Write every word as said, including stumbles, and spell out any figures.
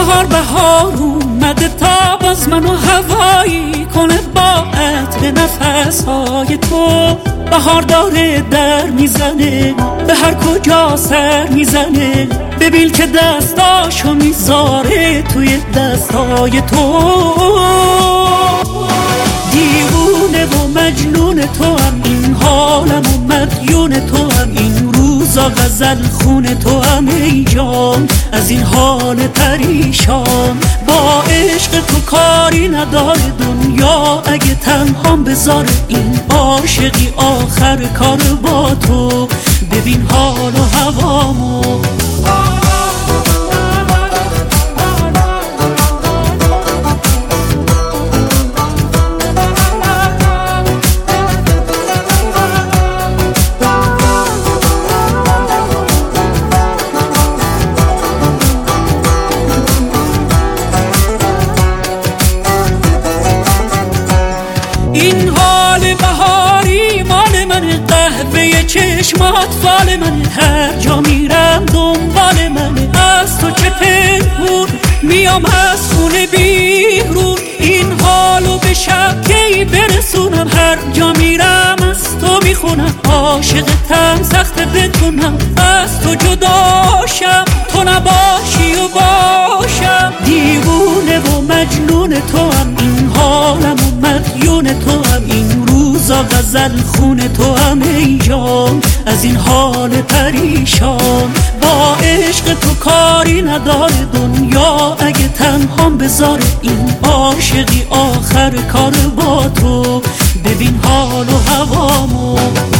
بهار بهار اومده تا باز منو هوایی کنه با عطر نفسهای تو. بهار داره در میزنه به هر کجا سر میزنه، ببین که دستاشو میذاره توی دستای تو. دیوونه و مجنون تو هم این حالم و مدیون تو هم این روزا غزل خون تو هم ای جان از این حال پریشان. با عشق تو کاری نداره دنیا اگه تنهام بذاره این عاشقی آخر کار با تو. ببین حال و هوامو این حال بهاری مال من، قهوه چشمات فال من، هر جا میرم دنبال من. از تو چه پنهون میام از خونه بیرون، این حالو به شب کی برسونم. هر جا میرم از تو میخونم، عاشقتم سخت بتونم از تو جداشم، تو نباشی و باشم. دیوونه و مجنون تو هم این حالم و مدیون تو هم این روزا غزل خون تو هم ای جان از این حال پریشان. با عشق تو کاری نداره دنیا اگه تنهام بذاره این عاشقی آخر کار با تو. ببین حال و هوامو